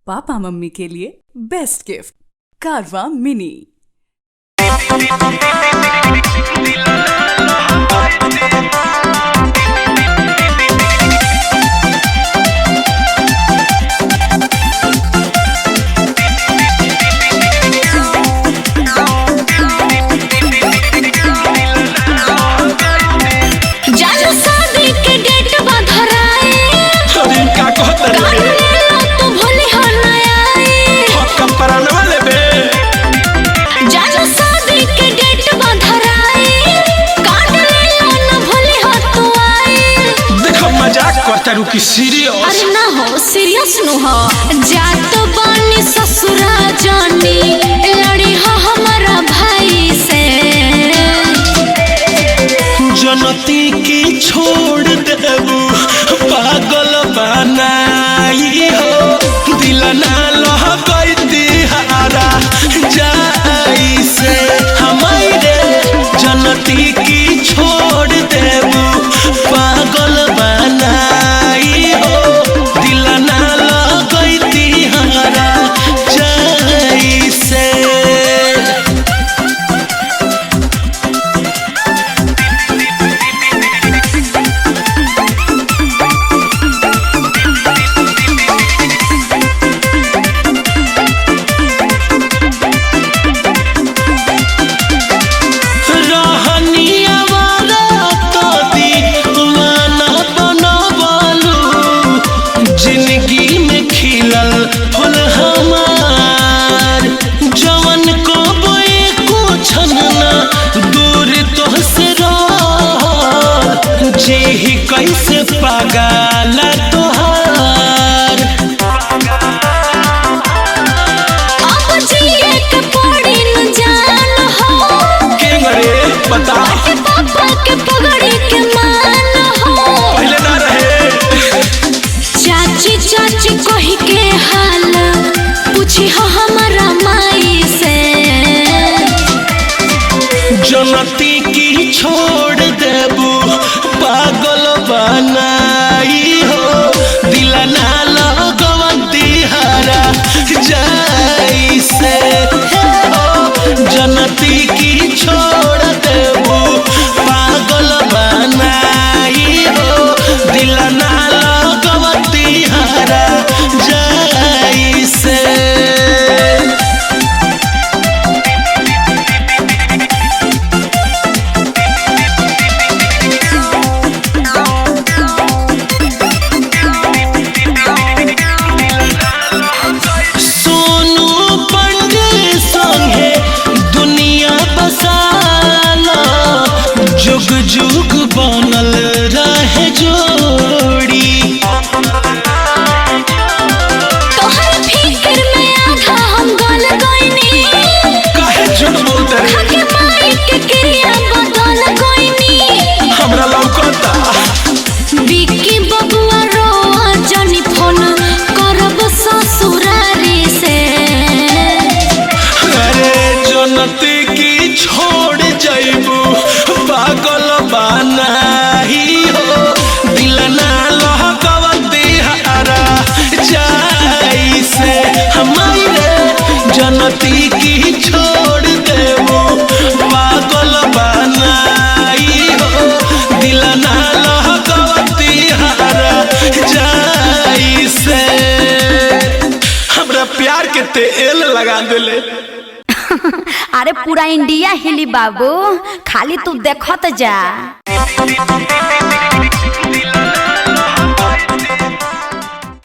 पापा मम्मी के लिए बेस्ट गिफ्ट कारवा मिनी। की सीरियस अरे ना हो सीरियस नु हो जात बानी ससुरा जानी लड़ी हो हमारा भाई से जनती की छोड़ देबू पागल बनाई हो दिल ना लह गई दिहारा जाई से हमारे जनती की छोड़ देबू पागल बनाई हो दिल ना लह गई दिहारा जाई से। कैसे पागल तोहार अब जिए के पड़ी न जान हो के मरे बता पापा के पगड़ी के मान हो पहले ना रहे चाची चाची कही के हाल पूछी हो हमारा माई से जनती की छोड़ देबू पागल बनाई हो दिल ना लगवा दिहारा जाई से जनती की छोड़ देबू पागल बनाई हो दिल ना लगवा दिहारा जाई से। जुग जुग बनल रहे जोड़ी तोहर फिक्र में आधा हम गल गइनी काहे झूठ बोलते रे के माई के क्रिया बदल गइनी हमरा लौकता बिक्की बबुआ रोआ जनी फोन करब ससुरारी से अरे जनती की छोड़ जाइबू पागल बनाई हो दिल ना लहकवा दिहारा जाई से हमारे जनती की छोड़ देबू पागल बनाई हो दिल ना लहकवा दिहारा जाई से हमरा प्यार के तेल लगा देले। अरे पूरा इंडिया हिली बाबू, खाली तू देखत जा।